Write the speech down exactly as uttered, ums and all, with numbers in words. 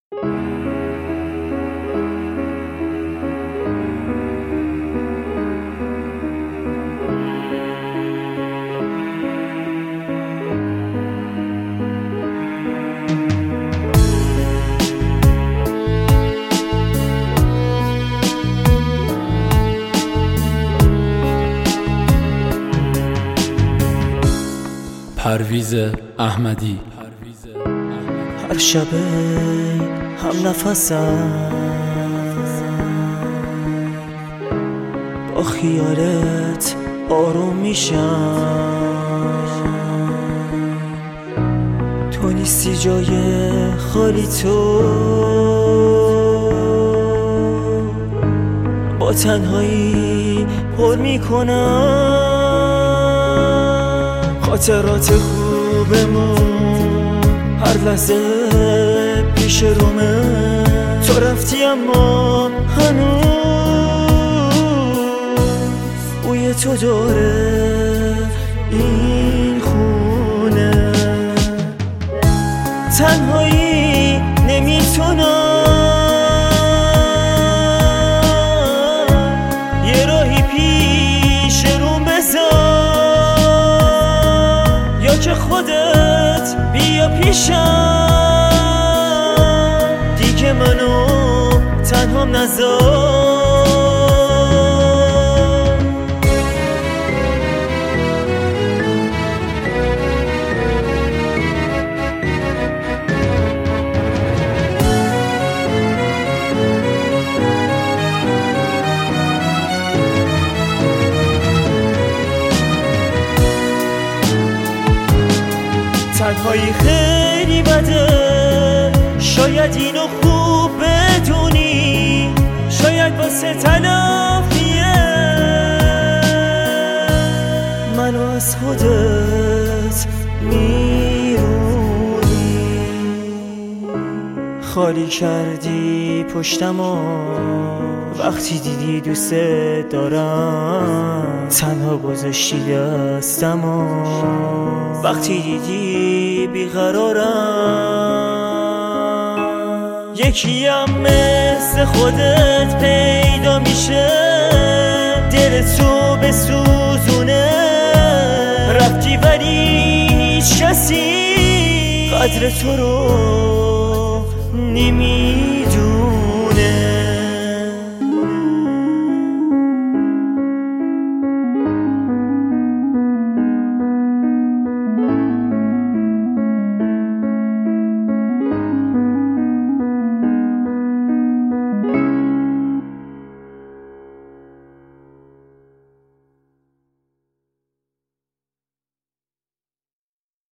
پرویز احمدی. هر شب هم نفسم با خیالت آروم میشم، تو نیستی جای خالی، تو با تنهایی پر میکنم خاطرات خوبمون، هر لحظه پیش رومه، تو رفتی اما هنوز بوی تو داره این خونه. تنهایی نمیتونم یه راهی پیش روم بذار، یا که خودت بیا پیشم دیگه منو تنهام نذار. تنهایی خیلی بده، شاید اینو خوب بدونی، شاید واسه تلافیه منو از خودت میرونی. خالی کردی پشتمو وقتی دیدی دوست دارم، تنها گذاشتی دستمو وقتی دیدی بیقرارم. یکیم مثل خودت پیدا میشه دل تو بسوزونه، رفتی ولی هیچ کسی قدر تو رو نمی